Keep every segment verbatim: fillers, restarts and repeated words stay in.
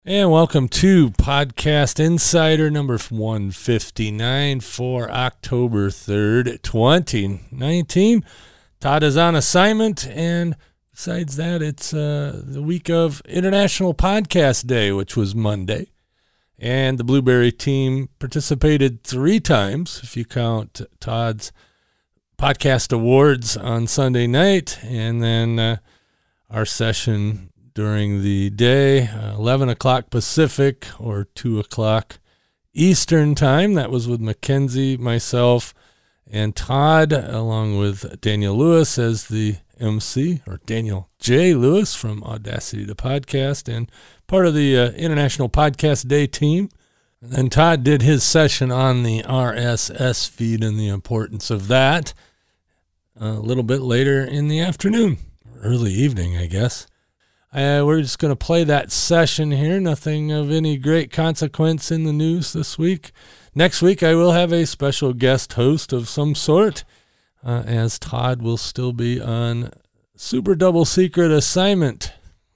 And welcome to Podcast Insider number one fifty-nine for October third, twenty nineteen. Todd is on assignment, and besides that, it's uh, the week of International Podcast Day, which was Monday. And the Blueberry team participated three times, if you count Todd's podcast awards on Sunday night, and then uh, our session during the day, uh, eleven o'clock Pacific or two o'clock Eastern time. That was with Mackenzie, myself, and Todd, along with Daniel Lewis as the M C, or Daniel J. Lewis from Audacity to Podcast, and part of the uh, International Podcast Day team. And then Todd did his session on the R S S feed and the importance of that a little bit later in the afternoon, early evening, I guess. Uh, we're just going to play that session here. Nothing of any great consequence in the news this week. Next week, I will have a special guest host of some sort, uh, as Todd will still be on super double secret assignment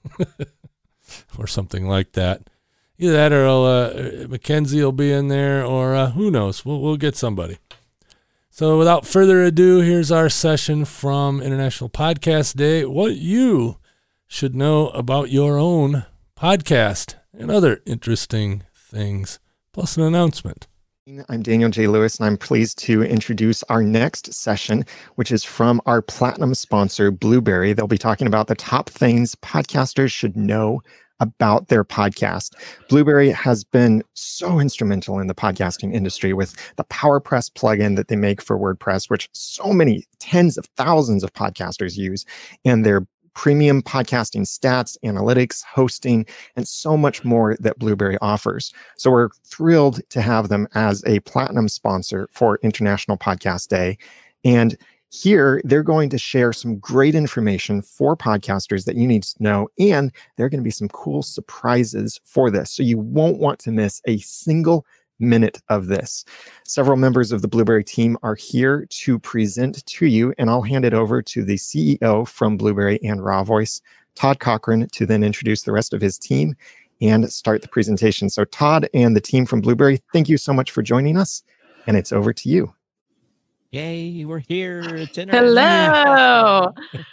or something like that. Either that or uh, Mackenzie will be in there, or uh, who knows? We'll, we'll get somebody. So without further ado, here's our session from International Podcast Day. What you should know about your own podcast and other interesting things, plus an announcement. I'm Daniel J. Lewis, and I'm pleased to introduce our next session, which is from our platinum sponsor, Blueberry. They'll be talking about the top things podcasters should know about their podcast. Blueberry has been so instrumental in the podcasting industry with the PowerPress plugin that they make for WordPress, which so many tens of thousands of podcasters use, and their premium podcasting stats, analytics, hosting, and so much more that Blueberry offers. So we're thrilled to have them as a platinum sponsor for International Podcast Day. And here, they're going to share some great information for podcasters that you need to know, and there are going to be some cool surprises for this. So you won't want to miss a single minute of this. Several members of the Blueberry team are here to present to you, and I'll hand it over to the C E O from Blueberry and Raw Voice, Todd Cochran, to then introduce the rest of his team and start the presentation. So Todd and the team from Blueberry, thank you so much for joining us, and it's over to you. Yay, we're here. It's in Hello.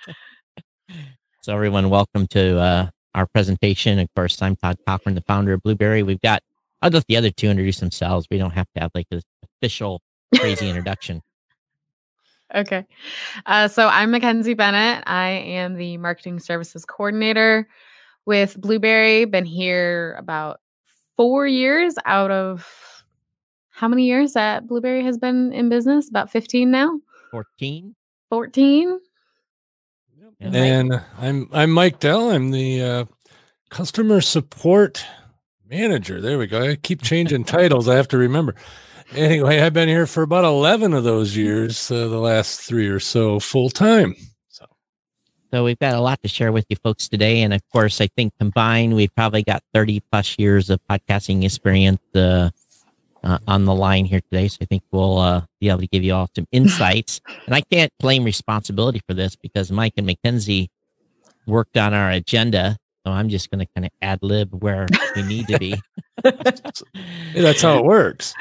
So everyone, welcome to uh, our presentation. Of course, I'm Todd Cochran, the founder of Blueberry. We've got I'll let the other two introduce themselves. We don't have to have like an official crazy introduction. Okay. Uh, so I'm Mackenzie Bennett. I am the marketing services coordinator with Blueberry. Been here about four years out of how many years that Blueberry has been in business? About fifteen now? fourteen. fourteen. And I'm I'm Mike Dell. I'm the uh, customer support manager. There we go. I keep changing titles. I have to remember. Anyway, I've been here for about eleven of those years, uh, the last three or so full time. So. so we've got a lot to share with you folks today. And of course, I think combined, we've probably got thirty plus years of podcasting experience uh, uh, on the line here today. So I think we'll uh, be able to give you all some insights. And I can't claim responsibility for this because Mike and Mackenzie worked on our agenda. So I'm just going to kind of ad lib where we need to be. Hey, that's how it works.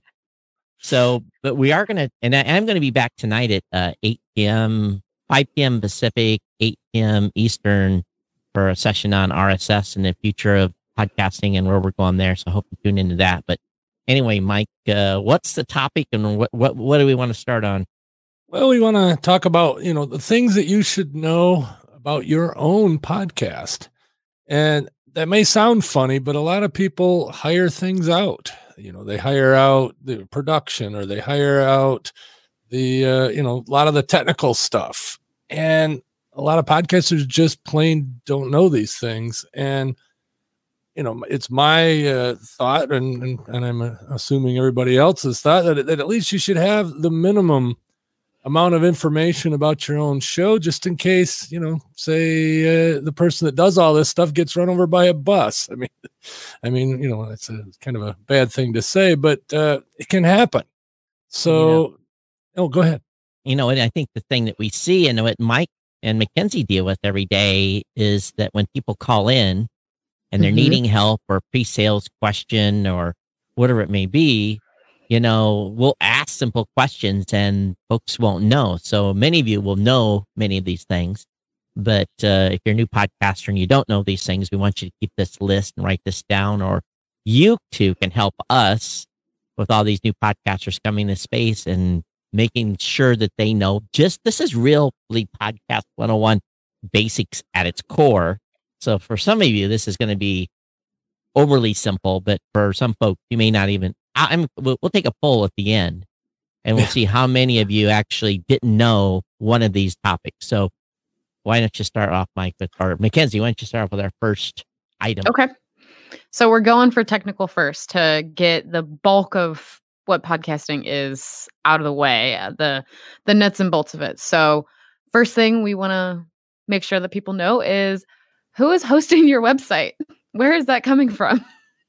So, but we are going to, and I am going to be back tonight at uh, eight p.m., five p.m. Pacific, eight p.m. Eastern for a session on R S S and the future of podcasting and where we're going there. So I hope you tune into that. But anyway, Mike, uh, what's the topic and what, what, what do we want to start on? Well, we want to talk about, you know, the things that you should know about your own podcast. And that may sound funny, but a lot of people hire things out. You know, they hire out the production, or they hire out the, uh, you know, a lot of the technical stuff. And a lot of podcasters just plain don't know these things. And, you know, it's my uh, thought, and, and, and I'm uh, assuming everybody else's thought, that, that at least you should have the minimum amount of information about your own show, just in case, you know, say uh, the person that does all this stuff gets run over by a bus. I mean, I mean, you know, it's a kind of a bad thing to say, but uh, it can happen. So, you know, oh, go ahead. You know, and I think the thing that we see and what Mike and Mackenzie deal with every day is that when people call in and they're Mhm. needing help or pre-sales question or whatever it may be, you know, we'll ask simple questions and folks won't know. So many of you will know many of these things. But uh, if you're a new podcaster and you don't know these things, we want you to keep this list and write this down, or you too can help us with all these new podcasters coming in this space and making sure that they know just this is really Podcast one oh one basics at its core. So for some of you, this is going to be overly simple, but for some folks, you may not even, I, I'm, we'll, we'll take a poll at the end and we'll see how many of you actually didn't know one of these topics. So why don't you start off, Mike, with, or Mackenzie, why don't you start off with our first item? Okay. So we're going for technical first to get the bulk of what podcasting is out of the way, uh, the the nuts and bolts of it. So first thing we want to make sure that people know is who is hosting your website? Where is that coming from?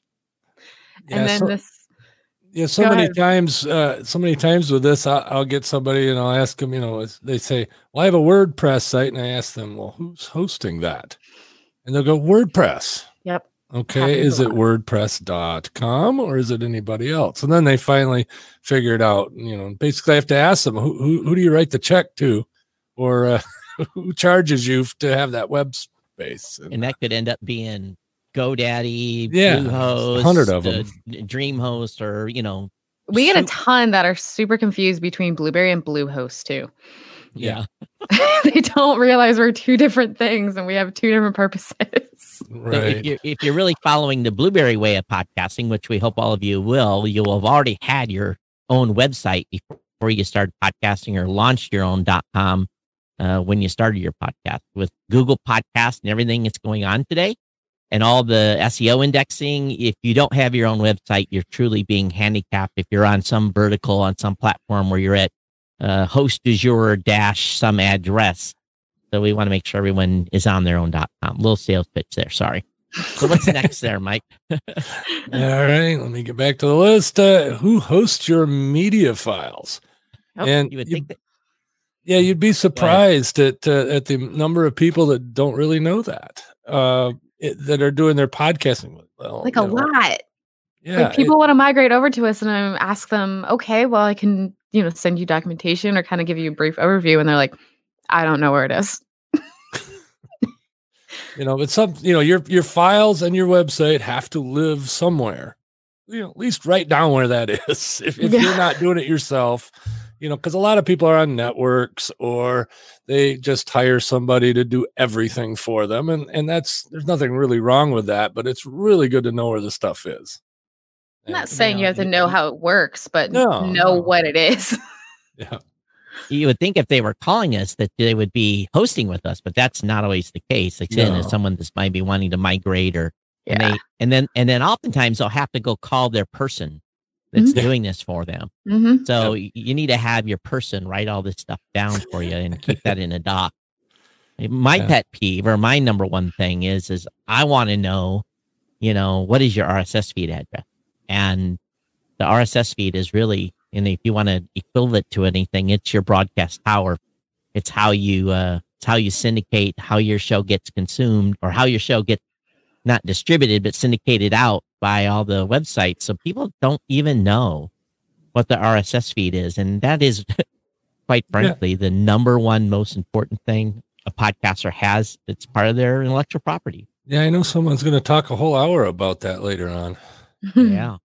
Yeah, and then so, this. yeah, so Go many ahead. times, uh, so many times with this, I'll, I'll get somebody and I'll ask them, you know, it's- they say, well, I have a WordPress site. And I ask them, well, who's hosting that? And they'll go, WordPress. Yep. Okay. Happens Is a it lot. WordPress dot com or is it anybody else? And then they finally figure it out. You know, basically I have to ask them, who, who, who do you write the check to? Or uh, who charges you to have that web space? And that could end up being GoDaddy, Yeah, Bluehost, a hundred of uh, them. DreamHost, or, you know, We get a so- ton that are super confused between Blueberry and Bluehost too. yeah. They don't realize we're two different things and we have two different purposes. So Right. if you're if you're really following the Blueberry way of podcasting, which we hope all of you will, you will have already had your own website before you started podcasting or launched your own .com uh, when you started your podcast. With Google Podcast and everything that's going on today, and all the S E O indexing, if you don't have your own website, you're truly being handicapped. If you're on some vertical on some platform where you're at uh, host du jour dash some address. So we want to make sure everyone is on their own .com. Little sales pitch there. Sorry. So what's next there, Mike? All right. Let me get back to the list. Uh, who hosts your media files? Oh, and You would you- think that yeah, you'd be surprised at uh, at the number of people that don't really know that uh, it, that are doing their podcasting. Well, Like you a know, lot. Yeah. Like people want to migrate over to us and I ask them, okay, well, I can, you know, send you documentation or kind of give you a brief overview. And they're like, I don't know where it is. You know, but some, you know, your your files and your website have to live somewhere. You know, at least write down where that is. If if Yeah. you're not doing it yourself, you know, because a lot of people are on networks or they just hire somebody to do everything for them, and and that's there's nothing really wrong with that, but it's really good to know where the stuff is. I'm not And, saying you have to know how it works, but No, know no. what it is. Yeah. you would think if they were calling us that they would be hosting with us, but that's not always the case. Like saying No. is someone that's might be wanting to migrate or and Yeah. they and then and then oftentimes they'll have to go call their person that's Mhm. doing this for them. Mm-hmm. So y- you need to have your person write all this stuff down for you and keep that in a doc. My Yeah. pet peeve or my number one thing is is I want to know, you know, what is your R S S feed address? And the R S S feed is really, and if you want to equivalent to anything, it's your broadcast tower. It's how you uh it's how you syndicate, how your show gets consumed, or how your show gets not distributed but syndicated out by all the websites. So people don't even know what the R S S feed is, and that is quite frankly the number one most important thing a podcaster has. It's part of their intellectual property. Yeah, I know someone's going to talk a whole hour about that later on. Yeah.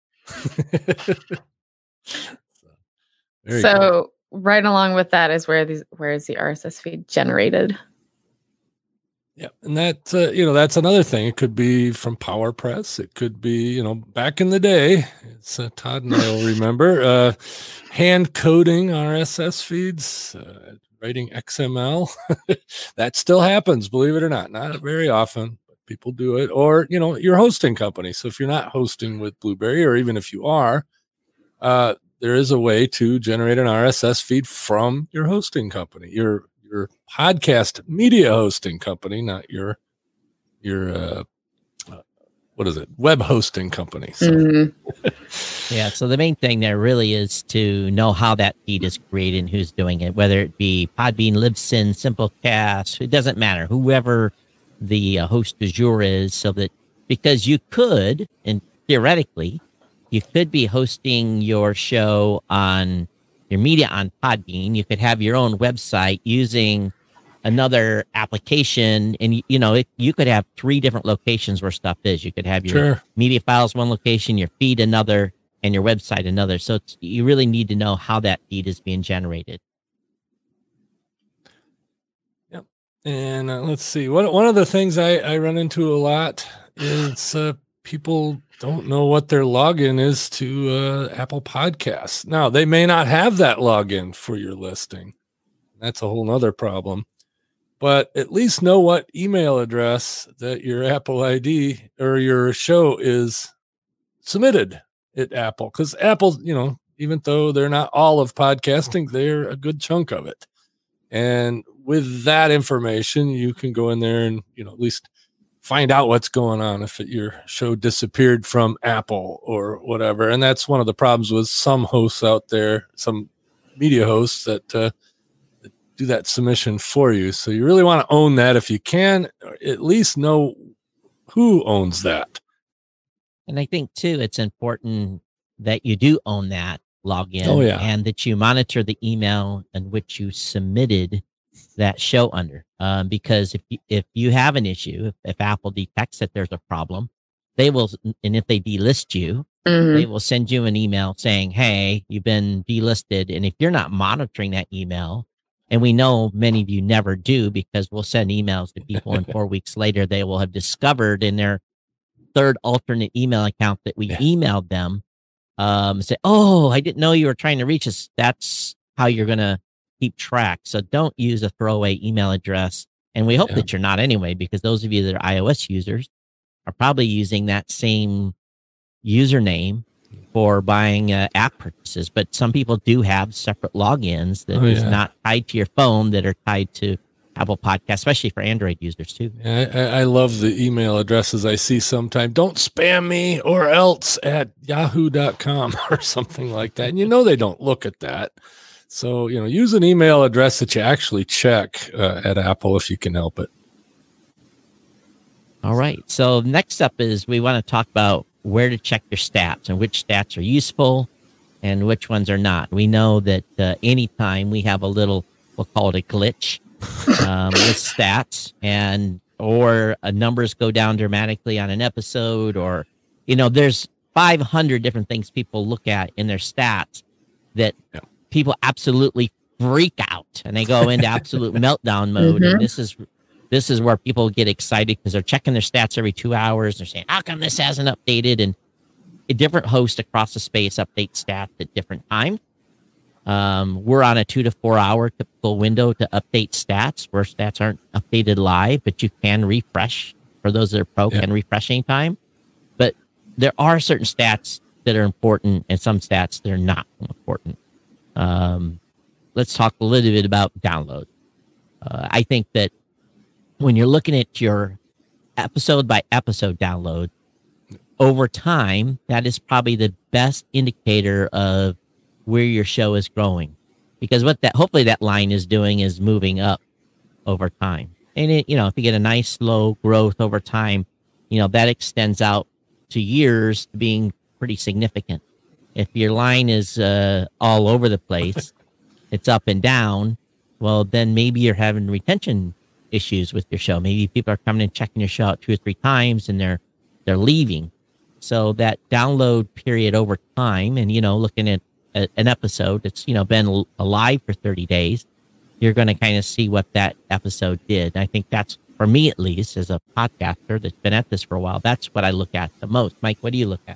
Very so cool. right along with that is where these where is the R S S feed generated? Yeah, and that uh, you know that's another thing. It could be from PowerPress. It could be you know back in the day. It's uh, Todd and I will remember uh, hand coding R S S feeds, uh, writing X M L. That still happens, believe it or not. Not very often, but people do it. Or you know your hosting company. So if you're not hosting with Blueberry, or even if you are, uh, there is a way to generate an R S S feed from your hosting company. Your your podcast media hosting company, not your your uh, uh, what is it? Web hosting company. So, Mhm. Yeah. So the main thing there really is to know how that feed is created and who's doing it, whether it be Podbean, Libsyn, Simplecast, it doesn't matter. Whoever the uh, host du jour is, so that because you could, and theoretically, you could be hosting your show on your media on Podbean. You could have your own website using another application, and you know it, you could have three different locations where stuff is. You could have your Sure. media files one location, your feed another, and your website another. So it's, you really need to know how that feed is being generated. Yep. And uh, let's see. One one of the things I, I run into a lot is uh, people don't know what their login is to uh, Apple Podcasts. Now, they may not have that login for your listing. That's a whole nother problem. But at least know what email address that your Apple I D or your show is submitted at Apple. Because Apple, you know, even though they're not all of podcasting, they're a good chunk of it. And with that information, you can go in there and, you know, at least find out what's going on if it, your show disappeared from Apple or whatever. And that's one of the problems with some hosts out there, some media hosts that uh, do that submission for you. So you really want to own that if you can, or at least know who owns that. And I think too, it's important that you do own that login. Oh, yeah. And that you monitor the email in which you submitted that show under. Um, because if you, if you have an issue, if, if Apple detects that there's a problem, they will, and if they delist you, Mhm. they will send you an email saying, hey, you've been delisted. And if you're not monitoring that email, and we know many of you never do, because we'll send emails to people and four weeks later, they will have discovered in their third alternate email account that we Yeah. emailed them, um, say, oh, I didn't know you were trying to reach us. That's how you're going to keep track. So don't use a throwaway email address. And we hope Yeah. that you're not anyway, because those of you that are iOS users are probably using that same username for buying uh, app purchases. But some people do have separate logins that Oh, is yeah. not tied to your phone, that are tied to Apple Podcasts, especially for Android users too. I, I I love the email addresses I see sometimes. Don't spam me or else at yahoo dot com or something like that. And you know they don't look at that. So, you know, use an email address that you actually check uh, at Apple if you can help it. All right. So next up is we want to talk about where to check your stats and which stats are useful and which ones are not. We know that uh, anytime we have a little, we'll call it a glitch um, with stats, and or uh, numbers go down dramatically on an episode, or, you know, there's five hundred different things people look at in their stats that Yeah. people absolutely freak out and they go into absolute meltdown mode. Mhm. And this is This is where people get excited because they're checking their stats every two hours. They're saying, how come this hasn't updated? And a different host across the space updates stats at different times. Um, we're on a two to four hour typical window to update stats, where stats aren't updated live, but you can refresh. For those that are pro, Yeah. can refresh anytime. But there are certain stats that are important and some stats that are not important. Um, let's talk a little bit about download. Uh, I think that when you're looking at your episode by episode download over time, that is probably the best indicator of where your show is growing, because what that, hopefully that line is doing is moving up over time. And it, you know, if you get a nice slow growth over time, you know, that extends out to years being pretty significant. If your line is uh, all over the place, it's up and down, well, then maybe you're having retention issues with your show. Maybe people are coming and checking your show out two or three times and they're they're leaving. So that download period over time, and you know, looking at a, an episode that's, you know, been al- alive for thirty days, you're going to kind of see what that episode did. I think that's, for me at least, as a podcaster that's been at this for a while, that's what I look at the most. Mike, what do you look at?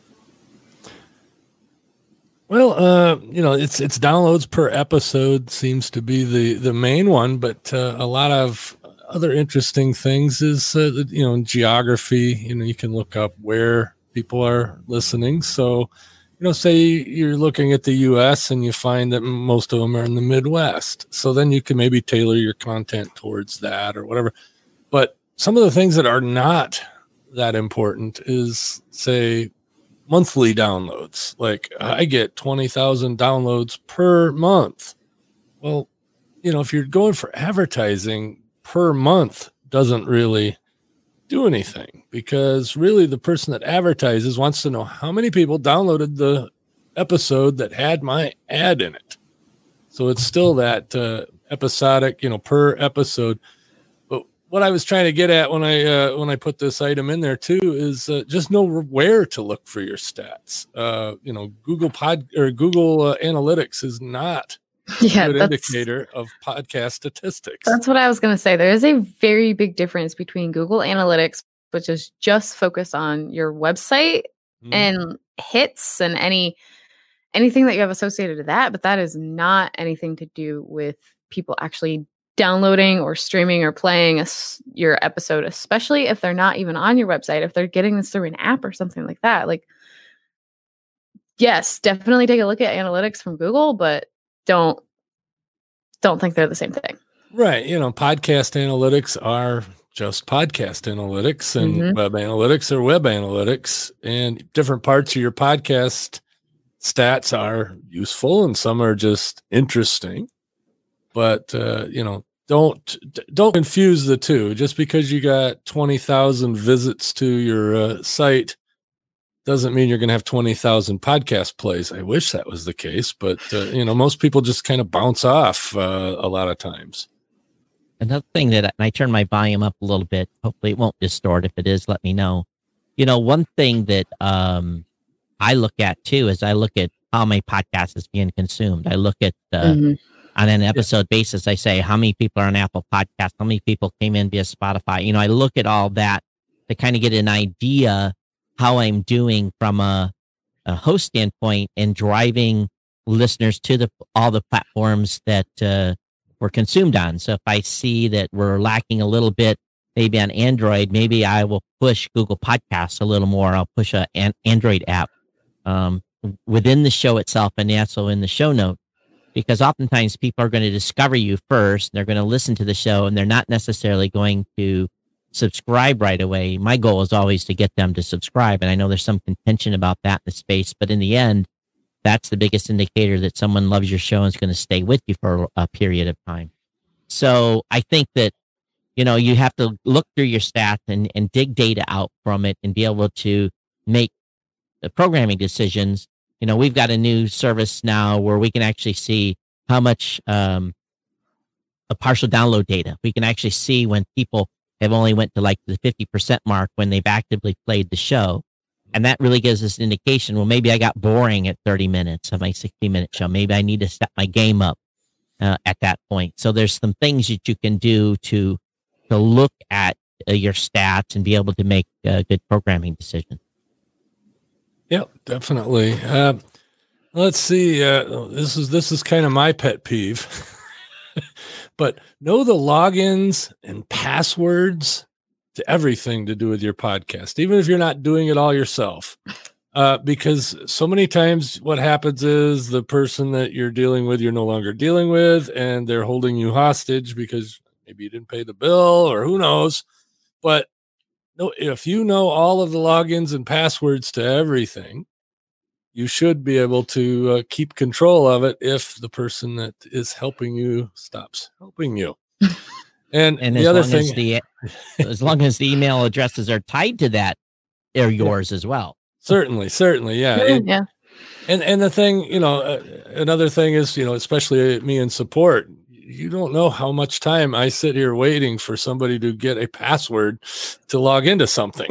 Well, uh, you know, it's it's downloads per episode seems to be the the main one, but uh, a lot of other interesting things is uh, you know, geography. You know, you can look up where people are listening. So, you know, say you're looking at the U S and you find that most of them are in the Midwest. So then you can maybe tailor your content towards that or whatever. But some of the things that are not that important is, say, monthly downloads. Like, I get twenty thousand downloads per month. Well, you know, if you're going for advertising, per month doesn't really do anything, because really the person that advertises wants to know how many people downloaded the episode that had my ad in it. So it's still that uh, episodic, you know, per episode. But what I was trying to get at when I uh, when I put this item in there too is uh, just know where to look for your stats. Uh, you know, Google Pod or Google uh, Analytics is not yeah, a good that's, indicator of podcast statistics. That's what I was going to say. There is a very big difference between Google Analytics, which is just focused on your website mm. and hits and any anything that you have associated to that, but that is not anything to do with people actually downloading or streaming or playing a, your episode, especially if they're not even on your website, if they're getting this through an app or something like that. Like, yes, definitely take a look at analytics from Google, but don't don't think they're the same thing. Right. You know, podcast analytics are just podcast analytics, and mm-hmm. web analytics are web analytics, and different parts of your podcast stats are useful and some are just interesting. But, uh, you know, don't don't confuse the two. Just because you got twenty thousand visits to your uh, site doesn't mean you're going to have twenty thousand podcast plays. I wish that was the case, but, uh, you know, most people just kind of bounce off uh, a lot of times. Another thing that, and I turn my volume up a little bit, hopefully it won't distort. If it is, let me know. You know, one thing that um, I look at too is I look at how my podcast is being consumed. I look at uh, mm-hmm. on an episode yeah. basis. I say how many people are on Apple Podcasts, how many people came in via Spotify. You know, I look at all that to kind of get an idea how I'm doing from a, a host standpoint and driving listeners to the all the platforms that uh, we're consumed on. So if I see that we're lacking a little bit, maybe on Android, maybe I will push Google Podcasts a little more. I'll push a, an Android app um, within the show itself and also in the show note, because oftentimes people are going to discover you first. They're going to listen to the show and they're not necessarily going to subscribe right away. My goal is always to get them to subscribe. And I know there's some contention about that in the space, but in the end, that's the biggest indicator that someone loves your show and is going to stay with you for a period of time. So I think that, you know, you have to look through your stats and, and dig data out from it and be able to make the programming decisions. You know, we've got a new service now where we can actually see how much um, a partial download data. We can actually see when people have only went to like the fifty percent mark when they've actively played the show. And that really gives us an indication, well, maybe I got boring at thirty minutes of my sixty minute show. Maybe I need to step my game up uh, at that point. So there's some things that you can do to, to look at uh, your stats and be able to make uh, good programming decisions. Yep, definitely. Uh, let's see. Uh, this is, this is kind of my pet peeve. But know the logins and passwords to everything to do with your podcast, even if you're not doing it all yourself. Uh, because so many times what happens is the person that you're dealing with, you're no longer dealing with, and they're holding you hostage because maybe you didn't pay the bill or who knows. But no, if you know all of the logins and passwords to everything, you should be able to uh, keep control of it if the person that is helping you stops helping you. And, and the as other long thing, as, the, as long as the email addresses are tied to that, they're yours yeah. as well. Certainly, certainly, yeah, and, yeah. And and the thing, you know, uh, another thing is, you know, especially me in support, you don't know how much time I sit here waiting for somebody to get a password to log into something,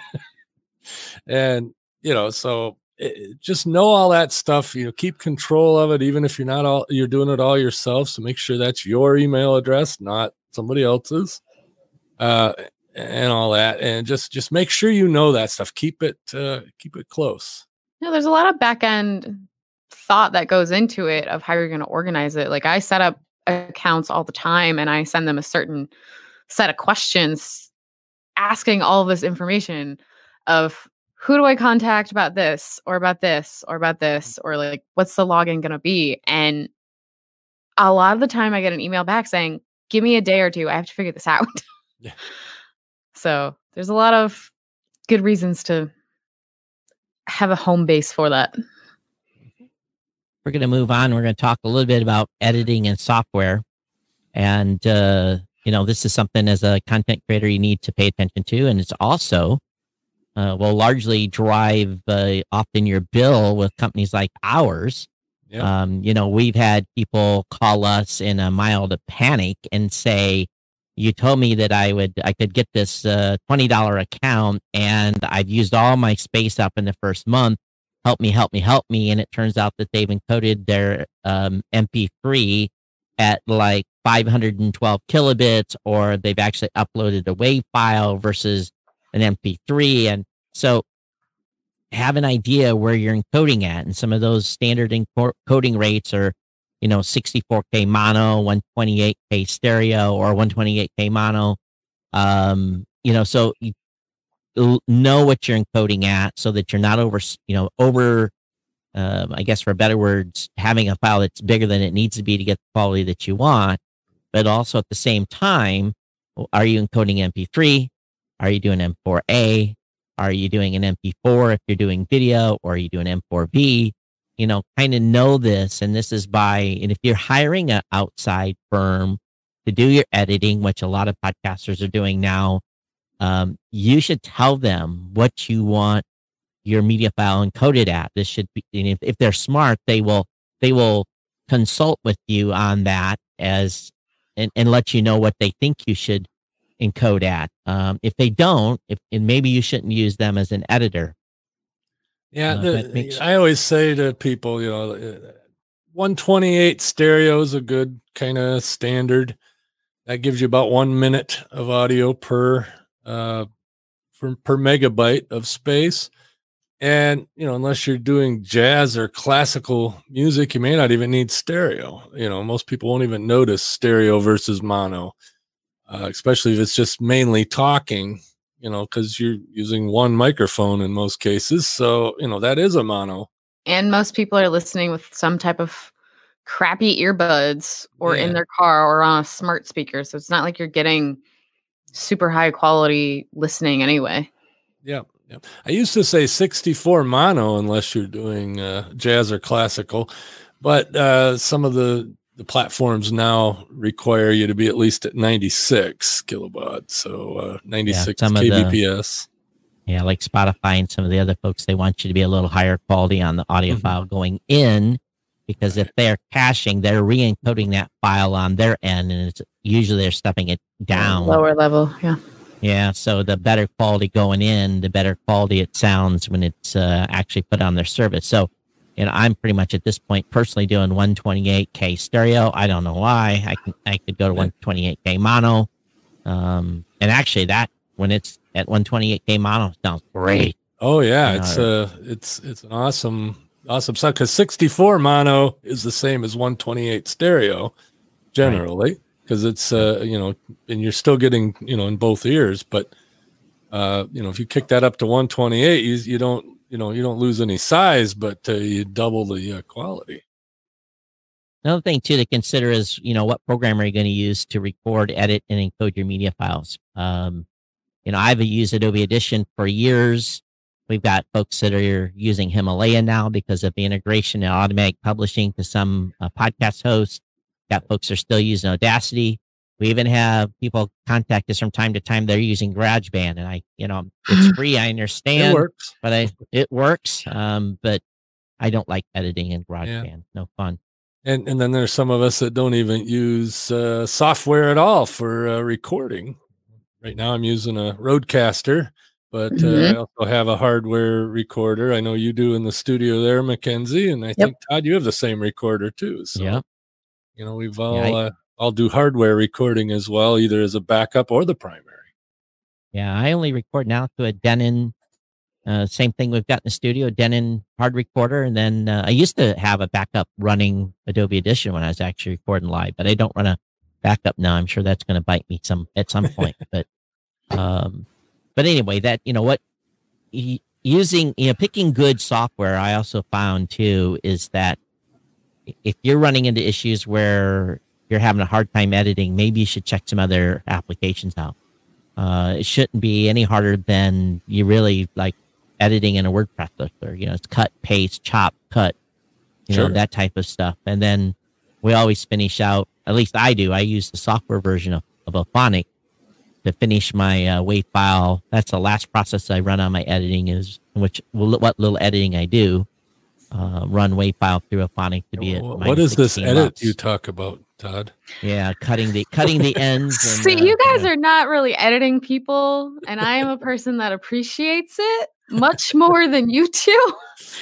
and you know, so. It, just know all that stuff, you know, keep control of it, even if you're not all, you're doing it all yourself. So make sure that's your email address, not somebody else's, uh, and all that. And just, just make sure you know that stuff. Keep it, uh, keep it close. Yeah, there's a lot of back end thought that goes into it of how you're going to organize it. Like I set up accounts all the time and I send them a certain set of questions asking all of this information of, who do I contact about this or about this or about this? Or like, what's the login going to be? And a lot of the time I get an email back saying, give me a day or two. I have to figure this out. Yeah. So there's a lot of good reasons to have a home base for that. We're going to move on. We're going to talk a little bit about editing and software. And, uh, you know, this is something as a content creator you need to pay attention to. And it's also uh, will largely drive uh, often your bill with companies like ours. Yep. Um, you know, we've had people call us in a mild panic and say, you told me that I would, I could get this uh, twenty dollars account and I've used all my space up in the first month. Help me, help me, help me. And it turns out that they've encoded their um, M P three at like five hundred twelve kilobits, or they've actually uploaded a WAV file versus an M P three. And so have an idea where you're encoding at. And some of those standard encoding rates are, you know, sixty-four K mono, one twenty-eight K stereo, or one twenty-eight K mono. Um, you know, so you know what you're encoding at so that you're not over, you know, over, um, I guess for better words, having a file that's bigger than it needs to be to get the quality that you want. But also at the same time, are you encoding M P three? Are you doing M four A? Are you doing an M P four if you're doing video, or are you doing M four V? You know, kind of know this. And this is by, and if you're hiring an outside firm to do your editing, which a lot of podcasters are doing now, um, you should tell them what you want your media file encoded at. This should be, and if, if they're smart, they will, they will consult with you on that as, and, and let you know what they think you should encode at. Um, if they don't, if and maybe you shouldn't use them as an editor. Yeah, uh, the, makes, I always say to people, you know, one twenty-eight stereo is a good kind of standard. That gives you about one minute of audio per uh, per, per megabyte of space. And, you know, unless you're doing jazz or classical music, you may not even need stereo. You know, most people won't even notice stereo versus mono. Uh, especially if it's just mainly talking, you know, because you're using one microphone in most cases. So, you know, that is a mono. And most people are listening with some type of crappy earbuds or yeah. in their car or on a smart speaker. So it's not like you're getting super high quality listening anyway. Yeah. yeah. I used to say sixty-four mono unless you're doing uh, jazz or classical. But uh, some of the The platforms now require you to be at least at ninety-six kilobaud, so uh, ninety-six yeah, kbps. The, yeah, like Spotify and some of the other folks, they want you to be a little higher quality on the audio mm-hmm. file going in, because right. if they're caching, they're re-encoding that file on their end, and it's usually they're stepping it down. Lower level, yeah. Yeah, so the better quality going in, the better quality it sounds when it's uh, actually put on their service. So, you know, I'm pretty much at this point personally doing one twenty-eight K stereo. I don't know why. I can I could go to one twenty-eight K mono, um, and actually that when it's at one twenty-eight K mono sounds great. Oh yeah, you it's know, uh it's it's an awesome awesome sound, because sixty-four mono is the same as one twenty-eight stereo generally, because right. it's uh you know, and you're still getting, you know, in both ears, but uh you know, if you kick that up to one twenty-eight, you you don't. You know, you don't lose any size, but uh, you double the uh, quality. Another thing, too, to consider is, you know, what program are you going to use to record, edit, and encode your media files? Um, you know, I've used Adobe Audition for years. We've got folks that are using Himalaya now because of the integration and automatic publishing to some uh, podcast hosts. Got folks that are still using Audacity. We even have people contact us from time to time. They're using GarageBand, and I, you know, it's free. I understand, it works. but I, it works. Um, but I don't like editing in GarageBand. Yeah. No fun. And and then there's some of us that don't even use uh, software at all for uh, recording. Right now, I'm using a Rodecaster, but mm-hmm. uh, I also have a hardware recorder. I know you do in the studio there, Mackenzie, and I yep. think Todd, you have the same recorder too. So, yeah, you know, we've all. Yeah, I, uh, I'll do hardware recording as well, either as a backup or the primary. Yeah, I only record now to a Denon. Uh, same thing we've got in the studio, Denon hard recorder. And then uh, I used to have a backup running Adobe Audition when I was actually recording live, but I don't run a backup now. I'm sure that's going to bite me some at some point. but um, but anyway, that, you know, what using, you know, picking good software, I also found too, is that if you're running into issues where you're having a hard time editing, maybe you should check some other applications out. Uh, it shouldn't be any harder than you really like editing in a WordPress editor. You know, it's cut, paste, chop, cut, you sure. know, that type of stuff. And then we always finish out, at least I do, I use the software version of of Auphonic to finish my uh, WAV file. That's the last process I run on my editing, is which what little editing I do. Uh, run WAV file through Auphonic to be at what is this edit lots. you talk about, Todd? Yeah, cutting the cutting the ends. And, See, uh, you guys yeah. are not really editing people, and I am a person that appreciates it much more than you do.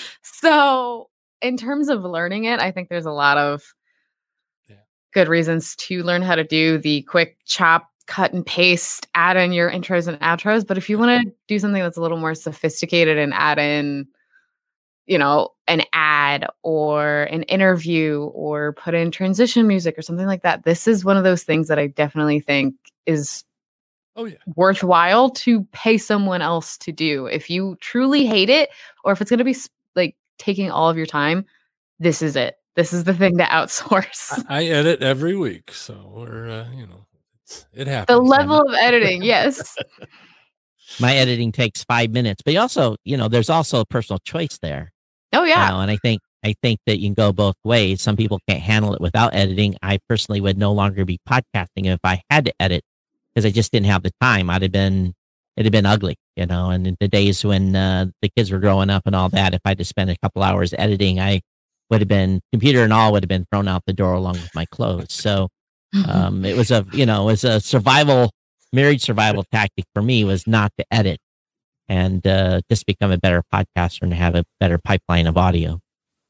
So, in terms of learning it, I think there's a lot of yeah. good reasons to learn how to do the quick chop, cut and paste, add in your intros and outros. But if you want to do something that's a little more sophisticated and add in, you know, an ad or an interview or put in transition music or something like that, this is one of those things that I definitely think is oh, yeah. worthwhile to pay someone else to do. If you truly hate it, or if it's going to be like taking all of your time, this is it. This is the thing to outsource. I, I edit every week, so we're, uh, you know, it's, it happens. The level of editing, yes. My editing takes five minutes, but you also, you know, there's also a personal choice there. Oh yeah. You know, and I think I think that you can go both ways. Some people can't handle it without editing. I personally would no longer be podcasting if I had to edit, because I just didn't have the time. I'd have been it'd have been ugly, you know. And in the days when uh, the kids were growing up and all that, if I had to spend a couple hours editing, I would have been computer and all would have been thrown out the door along with my clothes. So um, it was a you know it was a survival marriage survival tactic for me, was not to edit. And uh, just become a better podcaster and have a better pipeline of audio.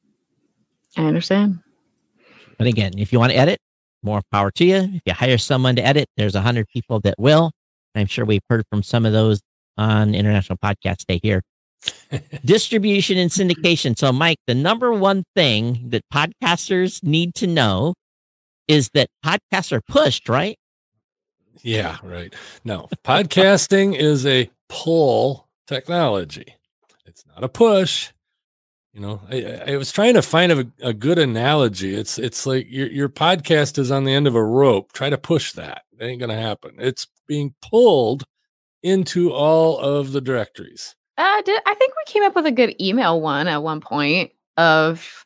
I understand. But again, if you want to edit, more power to you. If you hire someone to edit, there's a hundred people that will. I'm sure we've heard from some of those on International Podcast Day here. Distribution and syndication. So, Mike, the number one thing that podcasters need to know is that podcasts are pushed, right? Yeah, right. No, podcasting is a pull technology. It's not a push. You know, I, I was trying to find a, a good analogy. It's it's like your your podcast is on the end of a rope. Try to push that. It ain't gonna happen. It's being pulled into all of the directories. Uh, did, I think we came up with a good email one at one point of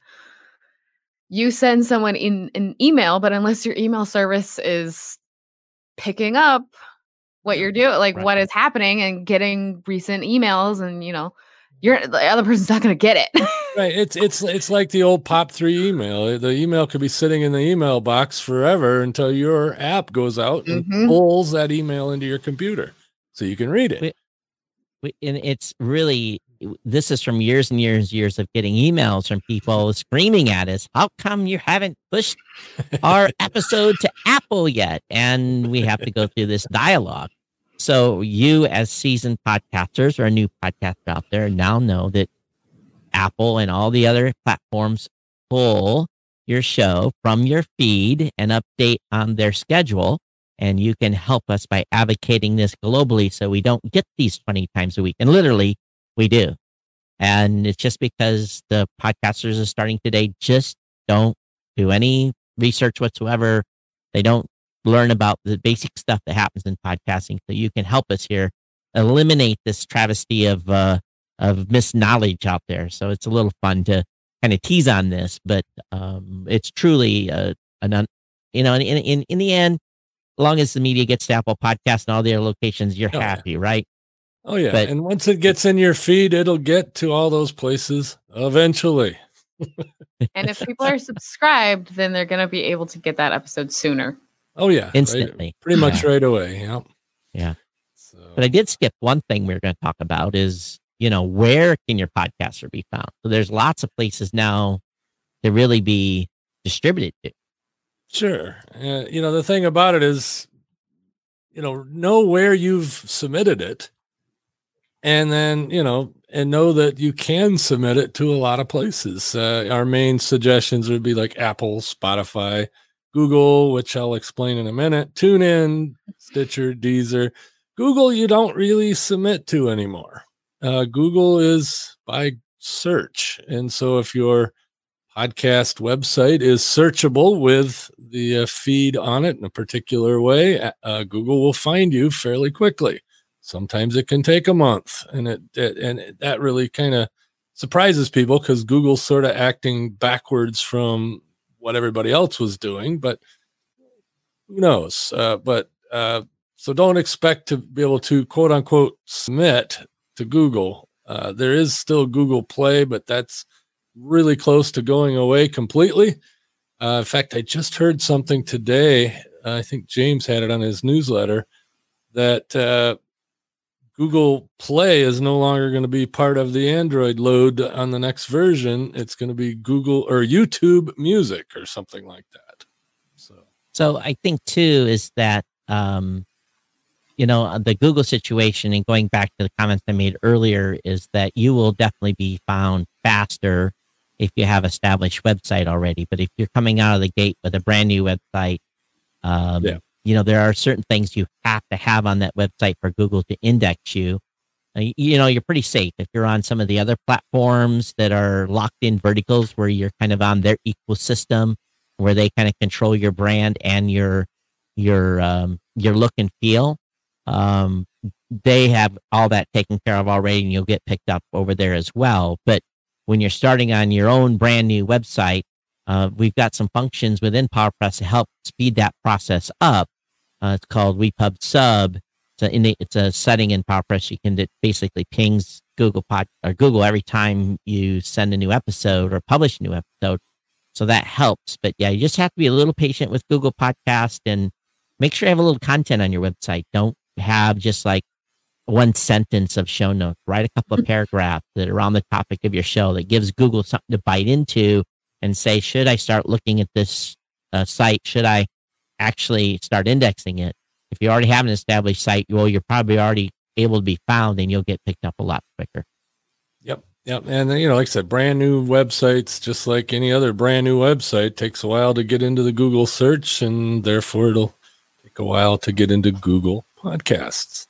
you send someone in an email, but unless your email service is picking up what you're doing, like right. what is happening, and getting recent emails, and you know, you're the other person's not going to get it. Right. It's it's it's like the old Pop three email. The email could be sitting in the email box forever until your app goes out and mm-hmm. pulls that email into your computer so you can read it. We, we, and it's really, this is from years and years and years of getting emails from people screaming at us, how come you haven't pushed our episode to Apple yet? And we have to go through this dialogue. So you, as seasoned podcasters or a new podcaster out there, now know that Apple and all the other platforms pull your show from your feed and update on their schedule. And you can help us by advocating this globally so we don't get these twenty times a week. And literally, we do. And it's just because the podcasters are starting today just don't do any research whatsoever. They don't learn about the basic stuff that happens in podcasting. So you can help us here eliminate this travesty of uh, of misknowledge out there. So it's a little fun to kind of tease on this, but um, it's truly uh, an un- you know in in in the end, as long as the media gets to Apple Podcasts and all their locations, you're oh, happy, yeah. right? Oh yeah, but, and once it gets in your feed, it'll get to all those places eventually. And if people are subscribed, then they're going to be able to get that episode sooner. Oh yeah, instantly, right, pretty much yeah. right away. Yeah, yeah. So. But I did skip one thing we were going to talk about is, you know, where can your podcaster be found? So there's lots of places now to really be distributed to. Sure. Uh, you know, the thing about it is, you know, know where you've submitted it, and then, you know, and know that you can submit it to a lot of places. Uh, our main suggestions would be like Apple, Spotify, Google, which I'll explain in a minute, TuneIn, Stitcher, Deezer. Google, you don't really submit to anymore. Uh, Google is by search. And so if your podcast website is searchable with the uh, feed on it in a particular way, uh, Google will find you fairly quickly. Sometimes it can take a month, and it, it and it, that really kind of surprises people because Google's sort of acting backwards from what everybody else was doing, but who knows? Uh, but Uh, so don't expect to be able to quote unquote submit to Google. Uh, there is still Google Play, but that's really close to going away completely. Uh, in fact, I just heard something today. Uh, I think James had it on his newsletter that uh, Google Play is no longer going to be part of the Android load on the next version. It's going to be Google or YouTube Music or something like that. So, so I think too is that um, you know the Google situation, and going back to the comments I made earlier, is that you will definitely be found faster if you have established website already. But if you're coming out of the gate with a brand new website, um, yeah. you know, there are certain things you have to have on that website for Google to index you. Uh, you know, you're pretty safe if you're on some of the other platforms that are locked in verticals where you're kind of on their ecosystem, where they kind of control your brand and your, your, um, your look and feel. Um, they have all that taken care of already, and you'll get picked up over there as well. But when you're starting on your own brand new website, uh, we've got some functions within PowerPress to help speed that process up. Uh, it's called WePub Sub. It's a, in the, it's a setting in PowerPress you can that basically pings Google Pod or Google every time you send a new episode or publish a new episode. So that helps. But yeah, you just have to be a little patient with Google Podcast and make sure you have a little content on your website. Don't have just like one sentence of show notes. Write a couple of paragraphs that are on the topic of your show that gives Google something to bite into and say, should I start looking at this uh, site? Should I actually start indexing it? If you already have an established site, well, you're probably already able to be found, and you'll get picked up a lot quicker. Yep. Yep. And you know, like I said, brand new websites, just like any other brand new website, takes a while to get into the Google search, and therefore it'll take a while to get into Google Podcasts.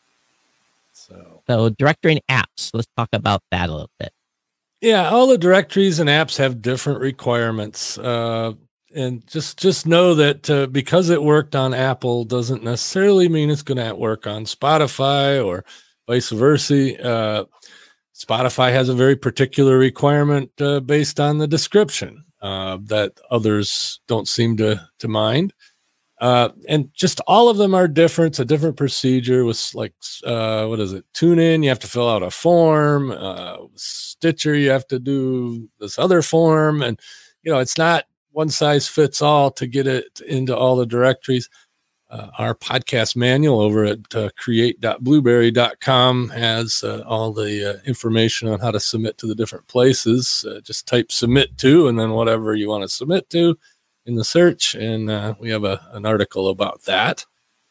So, so directory and apps, let's talk about that a little bit. Yeah, all the directories and apps have different requirements. Uh, and just, just know that uh, because it worked on Apple doesn't necessarily mean it's going to work on Spotify or vice versa. Uh, Spotify has a very particular requirement uh, based on the description uh, that others don't seem to, to mind. Uh, and just all of them are different. It's a different procedure with like, uh, what is it? TuneIn, you have to fill out a form. Uh, Stitcher, you have to do this other form. And, you know, it's not one size fits all to get it into all the directories. Uh, our podcast manual over at uh, create dot blueberry dot com has uh, all the uh, information on how to submit to the different places. Uh, just type submit to, and then whatever you want to submit to in the search, and uh, we have a an article about that.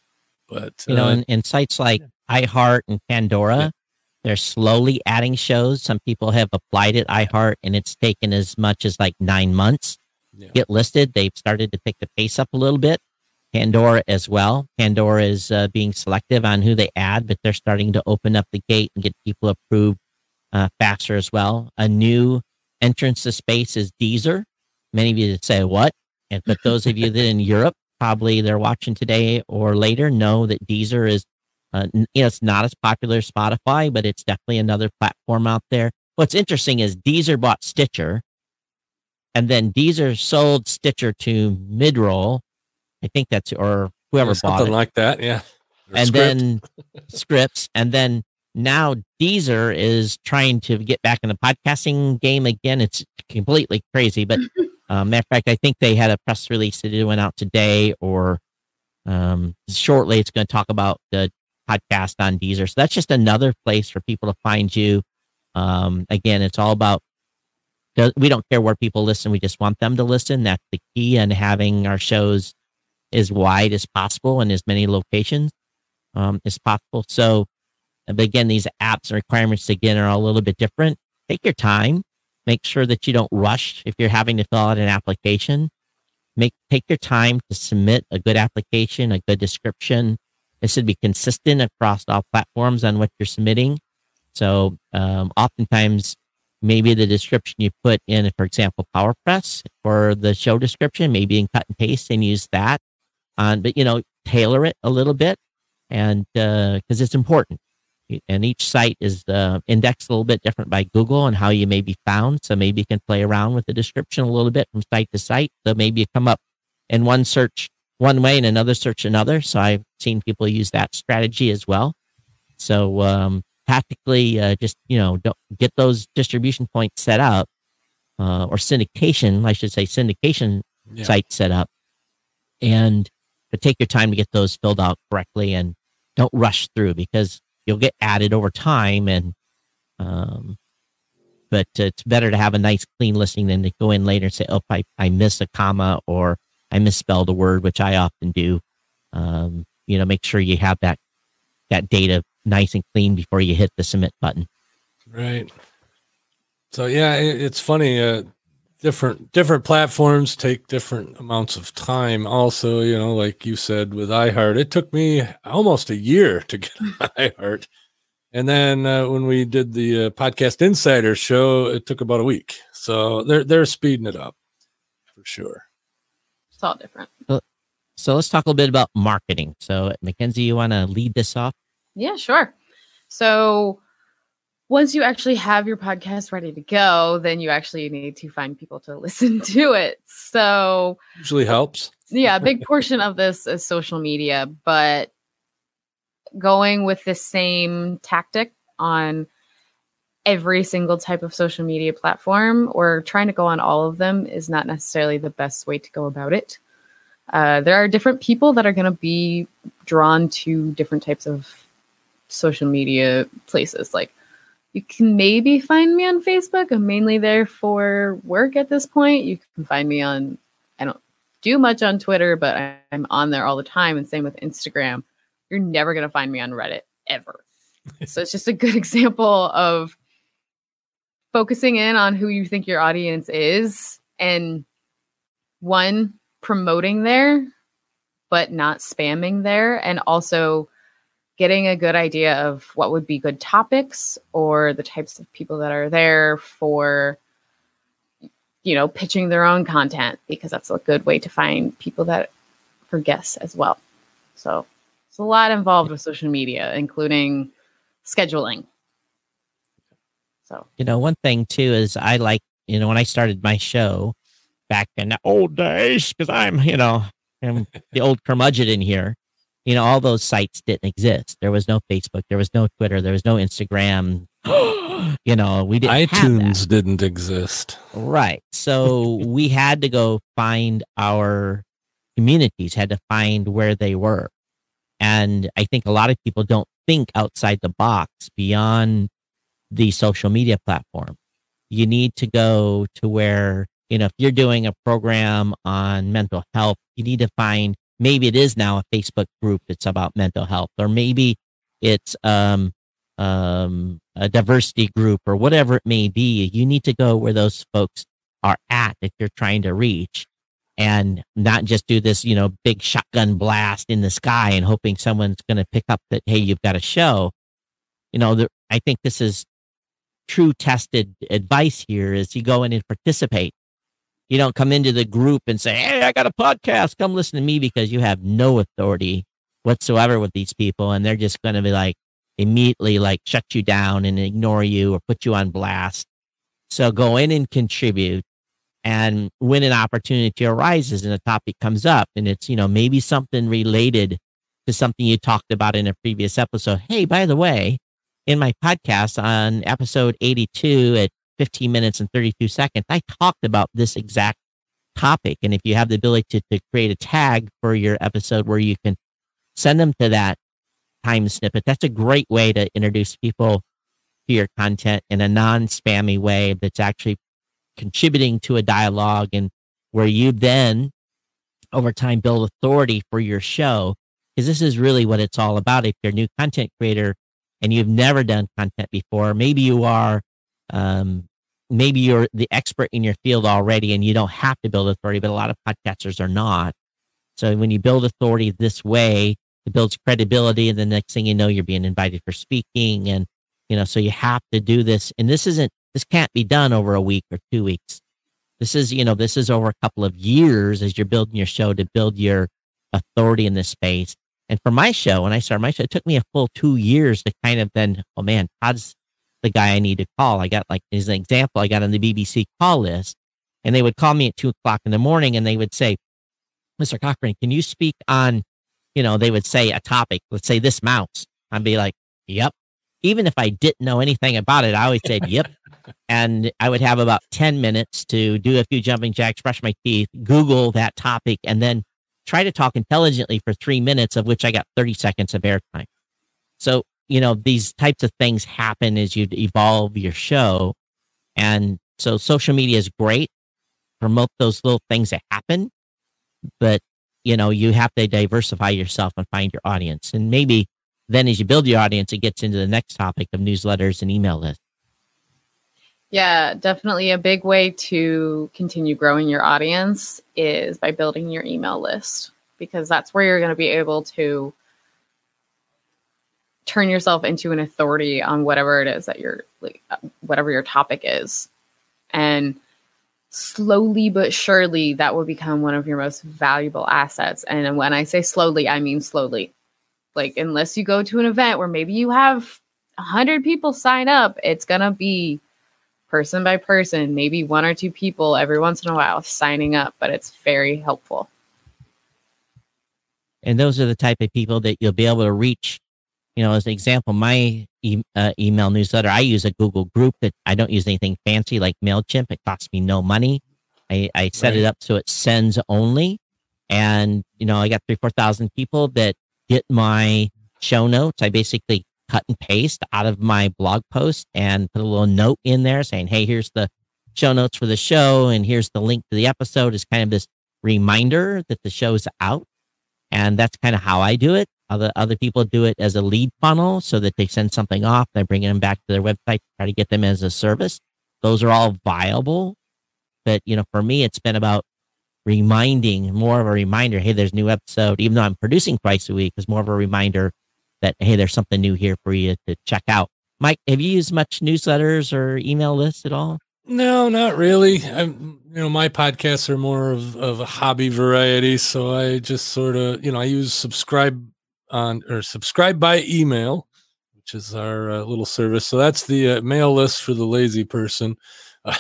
But you know, uh, in, in sites like iHeart and Pandora, yeah. they're slowly adding shows. Some people have applied at iHeart, and it's taken as much as like nine months yeah. to get listed. They've started to pick the pace up a little bit. Pandora as well. Pandora is uh, being selective on who they add, but they're starting to open up the gate and get people approved uh, faster as well. A new entrance to space is Deezer. Many of you say, what? And but those of you that in Europe, probably they're watching today or later, know that Deezer is, uh, you know, it's not as popular as Spotify, but it's definitely another platform out there. What's interesting is Deezer bought Stitcher, and then Deezer sold Stitcher to Midroll. I think that's, or whoever yeah, bought it. Something like that, yeah. Or and Script. then Scripps, and then now Deezer is trying to get back in the podcasting game again. It's completely crazy, but um, matter of fact, I think they had a press release that went out today, or um, shortly. It's going to talk about the podcast on Deezer. So that's just another place for people to find you. Um, again, it's all about, we don't care where people listen. We just want them to listen. That's the key, and having our shows as wide as possible and as many locations um, as possible. So, but again, these apps and requirements, again, are a little bit different. Take your time. Make sure that you don't rush if you're having to fill out an application. Make Take your time to submit a good application, a good description. It should be consistent across all platforms on what you're submitting. So um, oftentimes, maybe the description you put in, for example, PowerPress for the show description, maybe in cut and paste and use that. On, but, you know, tailor it a little bit, and because uh, it's important. And each site is uh, indexed a little bit different by Google and how you may be found. So maybe you can play around with the description a little bit from site to site. So maybe you come up in one search one way and another search another. So I've seen people use that strategy as well. So um, tactically, uh, just, you know, don't get those distribution points set up, uh, or syndication, I should say syndication yeah. sites set up, and but take your time to get those filled out correctly, and don't rush through, because you'll get added over time. And um, but it's better to have a nice clean listing than to go in later and say, oh, I, I missed a comma, or I misspelled a word, which I often do. Um, you know, make sure you have that that data nice and clean before you hit the submit button. Right. So yeah, it, it's funny. Uh, different different platforms take different amounts of time. Also, you know, like you said with iHeart, it took me almost a year to get on iHeart, and then uh, when we did the uh, Podcast Insider show, it took about a week. So they're they're speeding it up for sure. It's all different. So, so let's talk a little bit about marketing. So Mackenzie, you want to lead this off? Yeah, sure. So once you actually have your podcast ready to go, then you actually need to find people to listen to it. So usually helps. Yeah, a big portion of this is social media, but going with the same tactic on every single type of social media platform, or trying to go on all of them, is not necessarily the best way to go about it. Uh, there are different people that are going to be drawn to different types of social media places. Like, you can maybe find me on Facebook. I'm mainly there for work at this point. You can find me on, I don't do much on Twitter, but I'm on there all the time. And same with Instagram. You're never going to find me on Reddit ever. So it's just a good example of focusing in on who you think your audience is, and one, promoting there, but not spamming there. And also getting a good idea of what would be good topics, or the types of people that are there for, you know, pitching their own content, because that's a good way to find people that for guests as well. So it's a lot involved with social media, including scheduling. So, you know, one thing too is I like, you know, when I started my show back in the old days, because I'm, you know, I'm the old curmudgeon in here, you know, all those sites didn't exist. There was no Facebook, there was no Twitter, there was no Instagram. You know, we didn't iTunes didn't exist. Right. So we had to go find our communities, had to find where they were. And I think a lot of people don't think outside the box beyond the social media platform. You need to go to where, you know, if you're doing a program on mental health, you need to find, maybe it is now a Facebook group that's about mental health, or maybe it's um, um, a diversity group, or whatever it may be. You need to go where those folks are at that you're trying to reach, and not just do this, you know, big shotgun blast in the sky and hoping someone's going to pick up that, hey, you've got a show. You know, the, I think this is true tested advice here, is you go in and participate. You don't come into the group and say, hey, I got a podcast, come listen to me, because you have no authority whatsoever with these people. And they're just going to be like, immediately like shut you down and ignore you or put you on blast. So go in and contribute. And when an opportunity arises and a topic comes up, and it's, you know, maybe something related to something you talked about in a previous episode. Hey, by the way, in my podcast on episode eighty-two at fifteen minutes and thirty-two seconds, I talked about this exact topic. And if you have the ability to, to create a tag for your episode where you can send them to that time snippet, that's a great way to introduce people to your content in a non-spammy way that's actually contributing to a dialogue, and where you then over time build authority for your show. Because this is really what it's all about. If you're a new content creator and you've never done content before, maybe you are, um, maybe you're the expert in your field already and you don't have to build authority, but a lot of podcasters are not. So when you build authority this way, it builds credibility, and the next thing you know, you're being invited for speaking. And, you know, so you have to do this. And this isn't, this can't be done over a week or two weeks. This is, you know, this is over a couple of years as you're building your show to build your authority in this space. And for my show, when I started my show, it took me a full two years to kind of then, oh man, Todd's the guy I need to call. I got, like, as an example, I got on the B B C call list, and they would call me at two o'clock in the morning, and they would say, Mister Cochran, can you speak on, you know, they would say a topic, let's say this mouse. I'd be like, yep. Even if I didn't know anything about it, I always said, yep. And I would have about ten minutes to do a few jumping jacks, brush my teeth, Google that topic, and then try to talk intelligently for three minutes, of which I got thirty seconds of airtime. So, you know, these types of things happen as you evolve your show. And so social media is great. Promote those little things that happen. But, you know, you have to diversify yourself and find your audience. And maybe then as you build your audience, it gets into the next topic of newsletters and email lists. Yeah, definitely a big way to continue growing your audience is by building your email list, because that's where you're going to be able to turn yourself into an authority on whatever it is that you're, like, whatever your topic is. And slowly but surely, that will become one of your most valuable assets. And when I say slowly, I mean slowly. Like, unless you go to an event where maybe you have a hundred people sign up, it's going to be person by person, maybe one or two people every once in a while signing up, but it's very helpful. And those are the type of people that you'll be able to reach. You know, as an example, my e- uh, email newsletter, I use a Google group that I don't use anything fancy like MailChimp. It costs me no money. I, I set right. it up so it sends only. And, you know, I got three, four thousand people that get my show notes. I basically cut and paste out of my blog post and put a little note in there saying, hey, here's the show notes for the show. And here's the link to the episode. It's kind of this reminder that the show's out. And that's kind of how I do it. Other other people do it as a lead funnel so that they send something off. They're bringing them back to their website to try to get them as a service. Those are all viable. But, you know, for me, it's been about reminding, more of a reminder, hey, there's a new episode. Even though I'm producing twice a week, it's more of a reminder that, hey, there's something new here for you to check out. Mike, have you used much newsletters or email lists at all? No, not really. I'm, you know, my podcasts are more of, of a hobby variety. So I just sort of, you know, I use subscribe on or subscribe by email, which is our uh, little service. So that's the uh, mail list for the lazy person. Uh,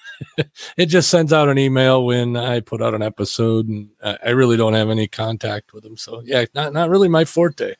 it just sends out an email when I put out an episode, and I, I really don't have any contact with them. So yeah, not, not really my forte.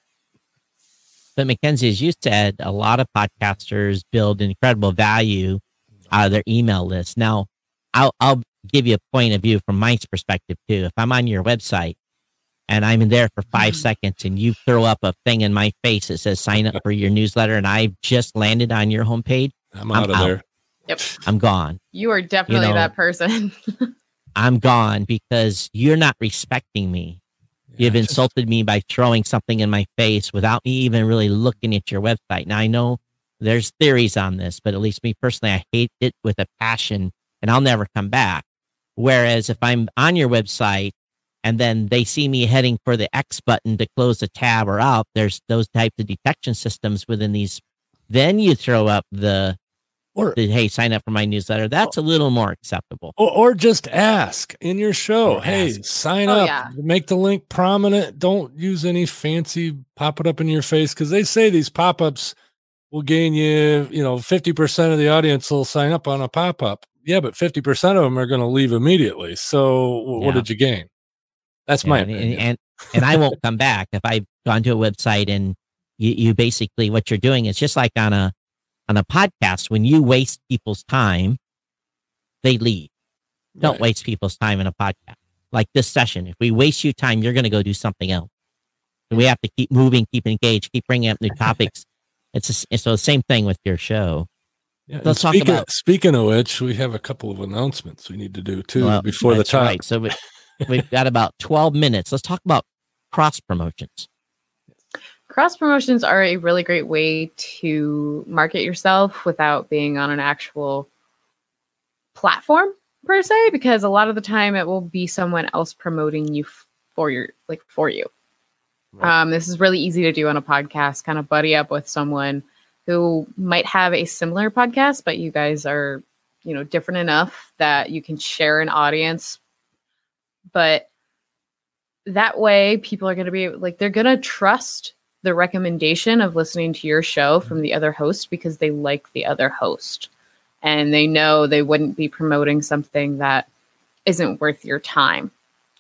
But Mackenzie, as you said, a lot of podcasters build incredible value out of their email list. Now, I'll, I'll give you a point of view from Mike's perspective too. If I'm on your website and I'm in there for five seconds and you throw up a thing in my face that says sign up for your newsletter and I've just landed on your homepage, I'm out I'm of out. there. Yep. I'm gone. You are definitely you know, that person. I'm gone because you're not respecting me. Yeah, You've insulted me by throwing something in my face without me even really looking at your website. Now, I know there's theories on this, but at least me personally, I hate it with a passion and I'll never come back. Whereas if I'm on your website and then they see me heading for the X button to close the tab or out, there's those types of detection systems within these. Then you throw up the, or, the hey, sign up for my newsletter. That's a little more acceptable. Or, or just ask in your show, or hey, ask. sign oh, up, yeah. make the link prominent. Don't use any fancy pop it up in your face, because they say these pop-ups will gain you, you know, fifty percent of the audience will sign up on a pop-up. Yeah, but fifty percent of them are going to leave immediately. So yeah. what did you gain? That's yeah, my and, opinion. And, and I won't come back if I've gone to a website and you, you basically, what you're doing is just like on a, on a podcast, when you waste people's time, they leave. Don't right. waste people's time in a podcast. Like this session, if we waste you time, you're going to go do something else. And we have to keep moving, keep engaged, keep bringing up new topics. It's, a, it's the same thing with your show. Yeah, Let's talk speaking, about. Speaking of which, we have a couple of announcements we need to do too well, before the time. Right. So we, we've got about twelve minutes. Let's talk about cross promotions. Cross promotions are a really great way to market yourself without being on an actual platform per se, because a lot of the time it will be someone else promoting you for your like for you. Right. Um, this is really easy to do on a podcast. Kind of buddy up with someone who might have a similar podcast, but you guys are, you know, different enough that you can share an audience. But that way, people are going to be like, they're going to trust the recommendation of listening to your show from the other host because they like the other host. And they know they wouldn't be promoting something that isn't worth your time.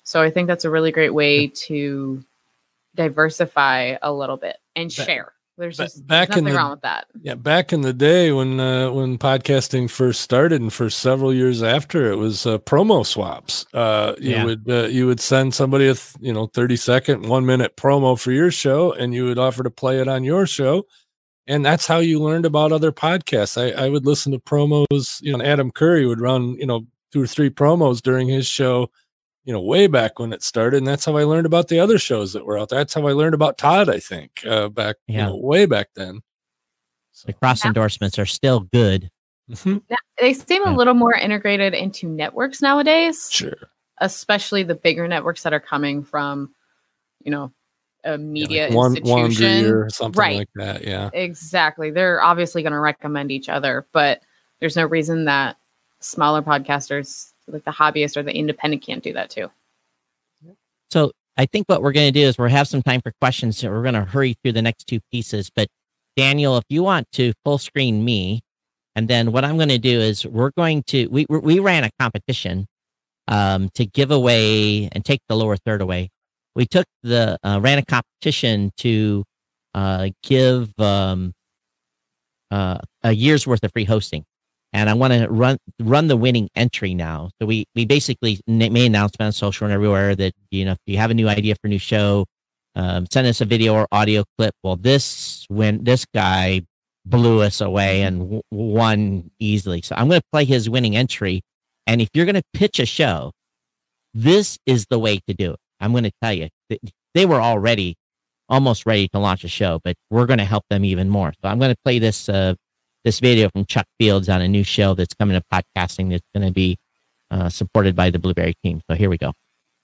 So I think that's a really great way to diversify a little bit and share. There's just back there's nothing in the, wrong with that. Yeah, back in the day when uh, when podcasting first started, and for several years after, it was uh, promo swaps. Uh, you Yeah. would uh, you would send somebody a th- you know thirty second, one minute promo for your show, and you would offer to play it on your show, and that's how you learned about other podcasts. I, I would listen to promos. You know, Adam Curry would run you know two or three promos during his show. You know, way back when it started, and that's how I learned about the other shows that were out there. That's how I learned about Todd, I think, uh, back Yeah. you know, way back then. So. The cross endorsements are still good. Mm-hmm. Yeah, they seem Yeah. a little more integrated into networks nowadays, Sure. especially the bigger networks that are coming from, you know, a media Yeah, like one, institution Wondery or something right. like that. Yeah. Exactly. They're obviously going to recommend each other, but there's no reason that smaller podcasters like the hobbyist or the independent can't do that too. So I think what we're going to do is we'll have some time for questions. So we're going to hurry through the next two pieces. But Daniel, if you want to full screen me, and then what I'm going to do is we're going to, we, we ran a competition um, to give away and take the lower third away. We took the, uh, ran a competition to uh, give um, uh, a year's worth of free hosting. And I want to run run the winning entry now. So we we basically made an announcement on social and everywhere that, you know, if you have a new idea for a new show, um, send us a video or audio clip. Well, this when this guy blew us away and w- won easily. So I'm going to play his winning entry. And if you're going to pitch a show, this is the way to do it. I'm going to tell you, they were already almost ready to launch a show, but we're going to help them even more. So I'm going to play this. Uh, This video from Chuck Fields on a new show that's coming to podcasting that's going to be uh, supported by the Blueberry team. So here we go.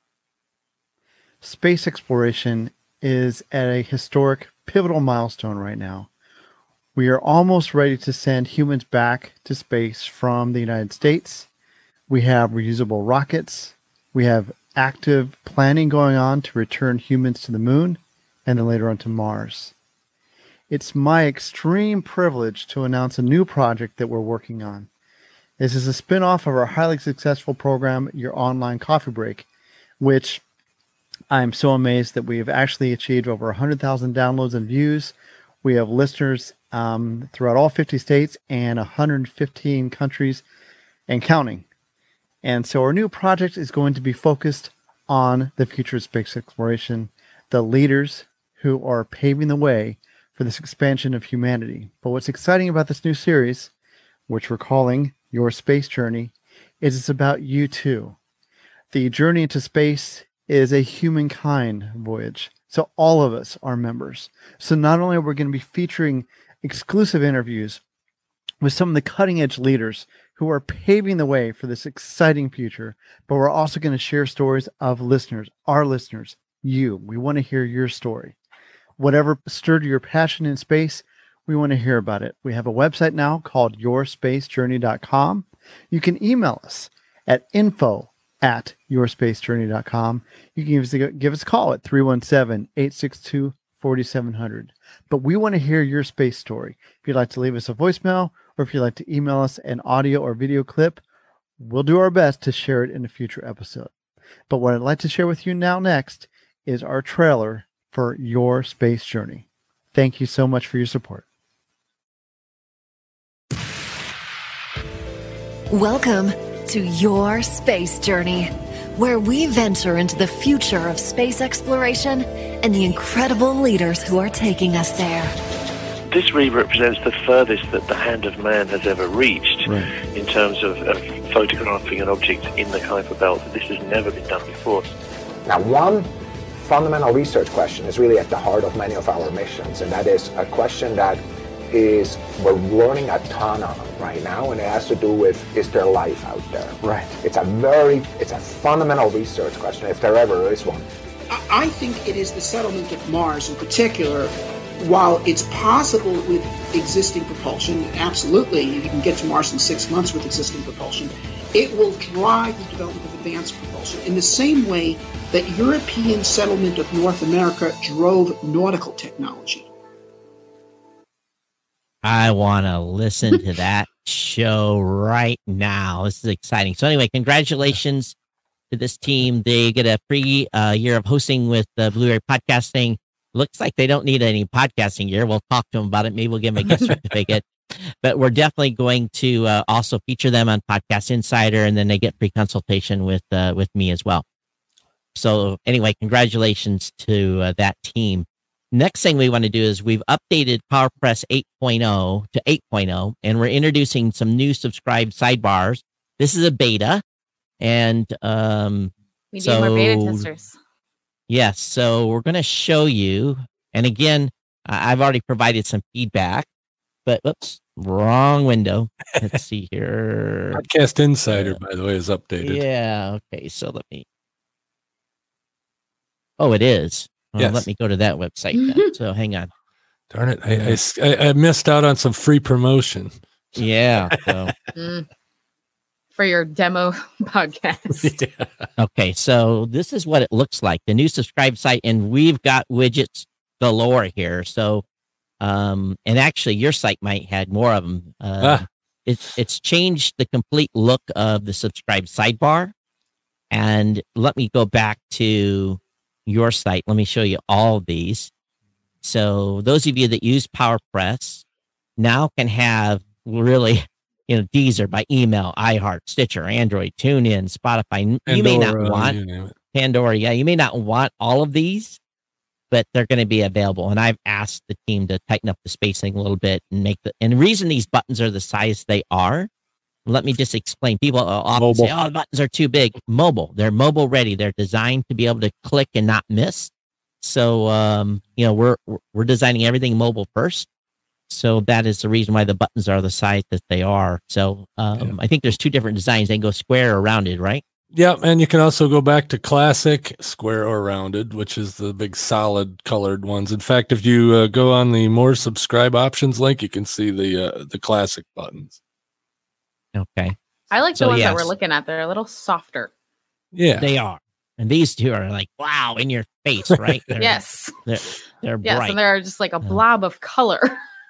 Space exploration is at a historic, pivotal milestone right now. We are almost ready to send humans back to space from the United States. We have reusable rockets. We have active planning going on to return humans to the moon and then later on to Mars. It's my extreme privilege to announce a new project that we're working on. This is a spin-off of our highly successful program, Your Online Coffee Break, which I'm so amazed that we have actually achieved over one hundred thousand downloads and views. We have listeners um, throughout all fifty states and one hundred fifteen countries and counting. And so our new project is going to be focused on the future of space exploration, the leaders who are paving the way for this expansion of humanity. But what's exciting about this new series, which we're calling Your Space Journey, is it's about you too. The journey into space is a humankind voyage. So all of us are members. So not only are we going to be featuring exclusive interviews with some of the cutting edge leaders who are paving the way for this exciting future, but we're also going to share stories of listeners, our listeners, you. We want to hear your story. Whatever stirred your passion in space, we want to hear about it. We have a website now called your space journey dot com. You can email us at info at your space journey dot com. You can give us a, give us a call at three one seven, eight six two, four seven zero zero. But we want to hear your space story. If you'd like to leave us a voicemail or if you'd like to email us an audio or video clip, we'll do our best to share it in a future episode. But what I'd like to share with you now next is our trailer for Your Space Journey. Thank you so much for your support. Welcome to Your Space Journey, where we venture into the future of space exploration and the incredible leaders who are taking us there. This really represents the furthest that the hand of man has ever reached Right. in terms of, of photographing an object in the Kuiper Belt. This has never been done before. Now, one fundamental research question is really at the heart of many of our missions, and that is a question that is we're learning a ton on right now, and it has to do with, is there life out there? Right. It's a very, it's a fundamental research question, if there ever is one. I think it is the settlement of Mars in particular. While it's possible with existing propulsion, absolutely, you can get to Mars in six months with existing propulsion, it will drive the development of advanced propulsion in the same way that European settlement of North America drove nautical technology. I want to listen to that show right now. This is exciting. So anyway, congratulations to this team. They get a free uh, year of hosting with uh, Blueberry Podcasting. Looks like they don't need any podcasting gear. We'll talk to them about it. Maybe we'll give them a gift certificate. But we're definitely going to uh, also feature them on Podcast Insider, and then they get free consultation with uh, with me as well. So anyway, congratulations to uh, that team. Next thing we want to do is we've updated PowerPress eight point oh to eight point oh, and we're introducing some new subscribe sidebars. This is a beta, and um, we need so, more beta testers. Yes, so we're going to show you, and again, I've already provided some feedback, but oops, wrong window. Let's see here. Podcast Insider, by the way, is updated. Yeah, okay, so let me. Oh, it is. Well, yes. Let me go to that website then. So hang on. Darn it, I, I, I missed out on some free promotion. Yeah. So. mm. For your demo podcast. Yeah. Okay, so this is what it looks like, the new subscribe site, and we've got widgets galore here. So, um, and actually, your site might had more of them. Uh, ah. It's it's changed the complete look of the subscribe sidebar. And let me go back to your site. Let me show you all of these. So those of you that use PowerPress now can have really, you know, Deezer by email, iHeart, Stitcher, Android, TuneIn, Spotify. You may not Pandora, want you name it. Pandora. Yeah, you may not want all of these, but they're going to be available. And I've asked the team to tighten up the spacing a little bit and make the, and the reason these buttons are the size they are, let me just explain. People often Mobile. say, oh, the buttons are too big. Mobile. They're mobile ready. They're designed to be able to click and not miss. So, um, you know, we're, we're designing everything mobile first. So that is the reason why the buttons are the size that they are. So um, yeah. I think there's two different designs. They can go square or rounded, right? Yeah, and you can also go back to classic, square or rounded, which is the big solid colored ones. In fact, if you uh, go on the more subscribe options link, you can see the uh, the classic buttons. Okay. I like the so, ones yes. that we're looking at. They're a little softer. Yeah, they are. And these two are like, wow, in your face, right? They're, yes. They're, they're yes, bright. and they're just like a blob uh, of color.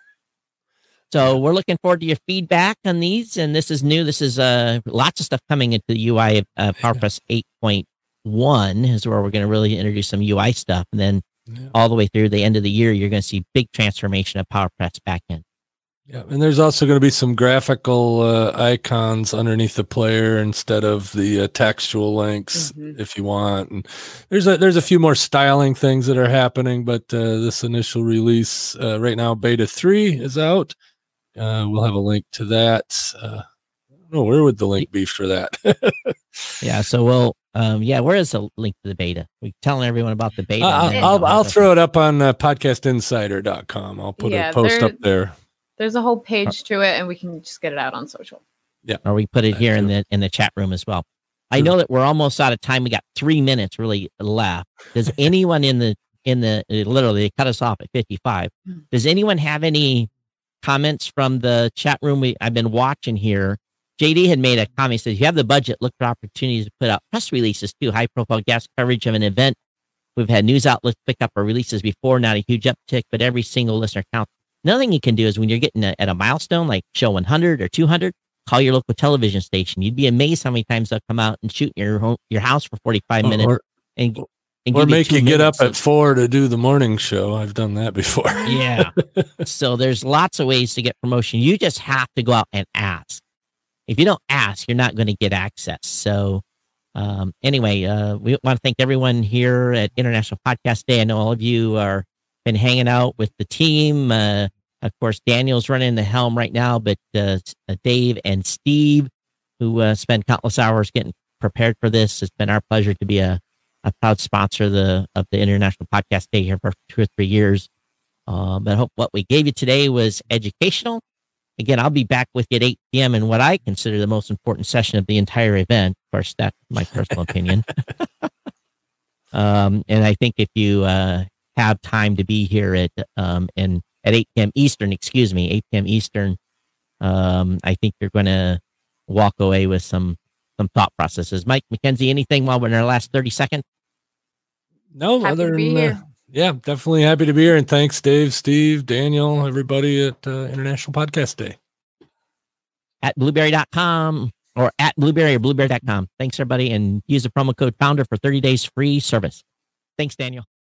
So we're looking forward to your feedback on these. And this is new. This is uh, lots of stuff coming into the U I of uh, PowerPress eight point one is where we're going to really introduce some U I stuff. And then yeah. all the way through the end of the year, you're going to see big transformation of PowerPress backend. Yeah, and there's also going to be some graphical uh, icons underneath the player instead of the uh, textual links, mm-hmm. if you want. And there's a there's a few more styling things that are happening, but uh, this initial release uh, right now, beta three is out. Uh, we'll have a link to that. Uh, I don't know, where would the link be for that? yeah, so we'll um, yeah, where is the link to the beta? We're telling everyone about the beta. Uh, I'll I'll, I'll throw it up on uh, podcast insider dot com. I'll put yeah, a post up there. There's a whole page to it, and we can just get it out on social. Yeah, or we put it here in the in the chat room as well. I know that we're almost out of time. We got three minutes really left. Does anyone in the in the literally they cut us off at fifty-five? Does anyone have any comments from the chat room? We I've been watching here. J D had made a comment. He says, "You have the budget. Look for opportunities to put out press releases too. High profile guest coverage of an event. We've had news outlets pick up our releases before. Not a huge uptick, but every single listener counts." Another thing you can do is when you're getting a, at a milestone, like show one hundred or two hundred, call your local television station. You'd be amazed how many times they'll come out and shoot in your home, your house for forty-five minutes. Or, and, and or make you, you get up of, at four to do the morning show. I've done that before. Yeah. So there's lots of ways to get promotion. You just have to go out and ask. If you don't ask, you're not going to get access. So um, anyway, uh, we want to thank everyone here at International Podcast Day. I know all of you are been hanging out with the team. Uh, of course, Daniel's running the helm right now, but uh, Dave and Steve, who uh, spend countless hours getting prepared for this, it's been our pleasure to be a, a proud sponsor of the of the International Podcast Day here for two or three years. Uh, but I hope what we gave you today was educational. Again, I'll be back with you at eight p.m. in what I consider the most important session of the entire event. Of course, that's my personal opinion. um, and I think if you uh, have time to be here at um and at eight p.m. Eastern, excuse me, eight p.m. Eastern, um, I think you're going to walk away with some some thought processes. Mike McKenzie, anything while we're in our last thirty seconds? No, happy other than uh, yeah, definitely happy to be here, and thanks, Dave, Steve, Daniel, everybody at uh, International Podcast Day at blueberry dot com. or at Blueberry or blueberry dot com. Thanks, everybody. And use the promo code Founder for thirty days free service. Thanks, Daniel.